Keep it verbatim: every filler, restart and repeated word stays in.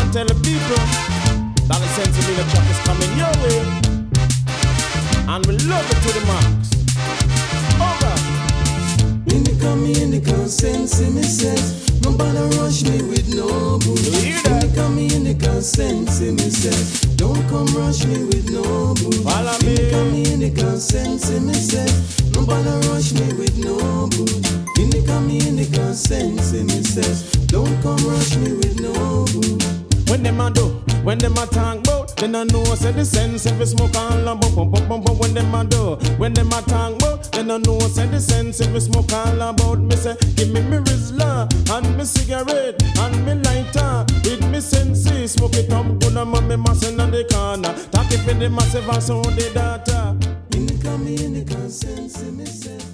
tell the people that the sense of the truck is coming your way. And we love it to the max. Over. Indica me, indica sense me says. Nobody rush me with no booze. Indica me, indica sense me says. Don't come rush me with no booze. Indica me, indica sense me says. Nobody rush me with no booze. Indica me, indica sense me says. Don't come rush me with no booze. When them a do, when them a talk bout, then I know say the sense if it's smoke all a bump bump bump bump. When them a do, when them a talk bout, then I know say the sense if it's smoke all about. Me say give me me Rizla and me cigarette and me lighter with me sensei. Smoke it up good and me massing on the corner. Talk it for the massive and so the data. Indica me, indica sense me say.